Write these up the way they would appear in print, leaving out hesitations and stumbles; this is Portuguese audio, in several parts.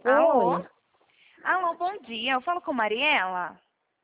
Alô? Oi, Alô, bom dia. Eu falo com Mariela?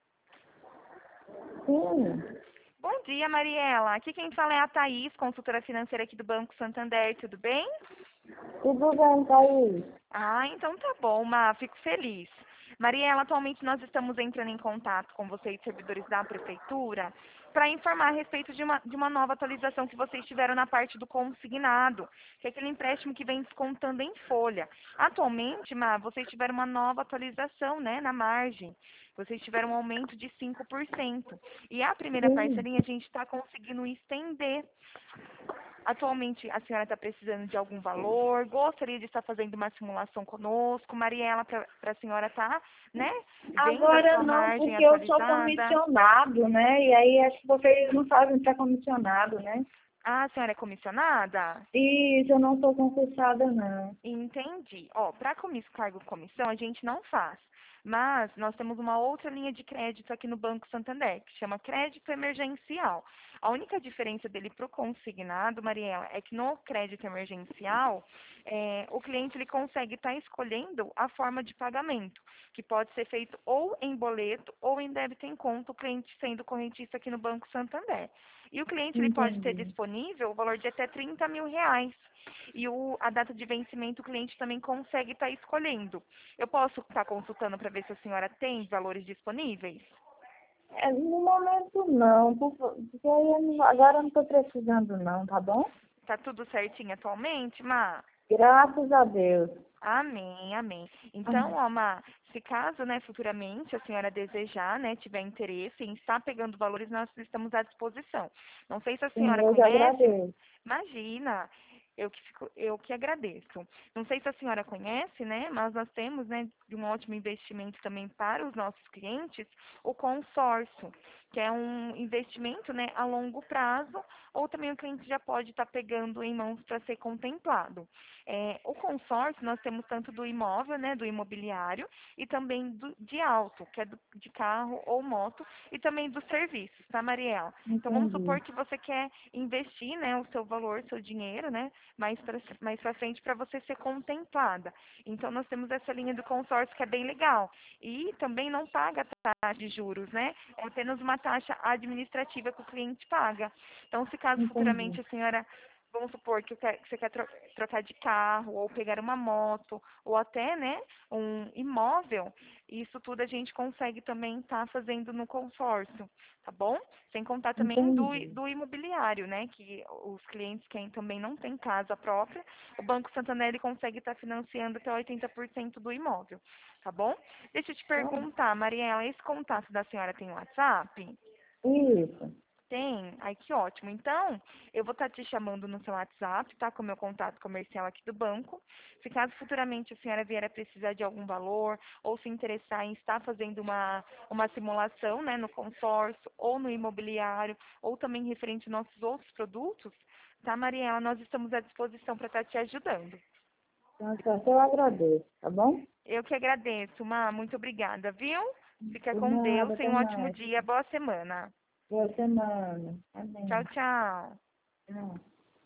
sim, Bom dia, Mariela. Aqui quem fala é a Thaís, consultora financeira aqui do Banco Santander. Tudo bem? tudo bem, Thaís? Ah, então tá bom, fico feliz. Mariela, atualmente nós estamos entrando em contato com vocês, servidores da Prefeitura, para informar a respeito de uma nova atualização que vocês tiveram na parte do consignado, que é aquele empréstimo que vem descontando em folha. Atualmente, vocês tiveram uma nova atualização, né, na margem. Vocês tiveram um aumento de 5%. E a primeira Sim, parcelinha a gente está conseguindo estender. Atualmente, a senhora está precisando de algum valor? Gostaria de estar fazendo uma simulação conosco? Mariela, para a senhora estar, né, vendo a agora sua não, margem porque eu sou atualizada? comissionado, né? E aí acho que vocês não fazem para comissionado, né? Ah, a senhora é comissionada? Isso, eu não sou concursada, não. Entendi. Ó, para cargo comissão, a gente não faz. Mas nós temos uma outra linha de crédito aqui no Banco Santander, que chama crédito emergencial. A única diferença dele para o consignado, Mariela, é que no crédito emergencial, o cliente ele consegue estar escolhendo a forma de pagamento, que pode ser feito ou em boleto ou em débito em conta, o cliente sendo correntista aqui no Banco Santander. E o cliente ele pode ter Entendi. disponível o valor de até R$ 30.000. E a data de vencimento o cliente também consegue estar escolhendo. Eu posso estar consultando para ver se a senhora tem valores disponíveis? É, no momento não, porque aí agora eu não estou precisando não, tá bom? Tá tudo certinho atualmente, Má? Graças a Deus. Amém, amém. Ah, Então, ó, Má, se caso, né, futuramente a senhora desejar, né, tiver interesse em estar pegando valores, nós estamos à disposição. Não sei se a sim, senhora eu já conhece. agradeço. Imagina, eu que agradeço. Não sei se a senhora conhece, né, mas nós temos, né, de um ótimo investimento também para os nossos clientes, o consórcio, que é um investimento, né, a longo prazo, ou também o cliente já pode estar pegando em mãos para ser contemplado. O consórcio nós temos tanto do imóvel, né, do imobiliário, e também de auto, que é de carro ou moto, e também dos serviços, tá, Mariela? Então vamos Entendi. supor que você quer investir, né, o seu valor, seu dinheiro, né, mais para frente para você ser contemplada. Então nós temos essa linha do consórcio que é bem legal. E também não paga taxa de juros, né? É apenas uma taxa administrativa que o cliente paga. Então, se caso Entendi. futuramente a senhora, vamos supor que você quer trocar de carro, ou pegar uma moto, ou até, né, um imóvel, isso tudo a gente consegue também estar fazendo no consórcio, tá bom? Sem contar também Entendi. do imobiliário, né, que os clientes que também não têm casa própria, o Banco Santander ele consegue estar financiando até 80% do imóvel, tá bom? Deixa eu te Tá. perguntar, Mariela, esse contato da senhora tem WhatsApp? Isso. Tem? Ai, que ótimo. Então, eu vou estar te chamando no seu WhatsApp, tá? Com o meu contato comercial aqui do banco. Se caso futuramente a senhora vier a precisar de algum valor ou se interessar em estar fazendo uma simulação, né, no consórcio ou no imobiliário ou também referente aos nossos outros produtos, tá, Mariela? Nós estamos à disposição para estar te ajudando. Então, certo, eu agradeço, tá bom? Eu que agradeço, Muito obrigada, viu? Fica Por com Deus. nada, Tenha até um ótimo mais. dia. Boa semana. Boa semana. Tchau, Amém. tchau. Tchau.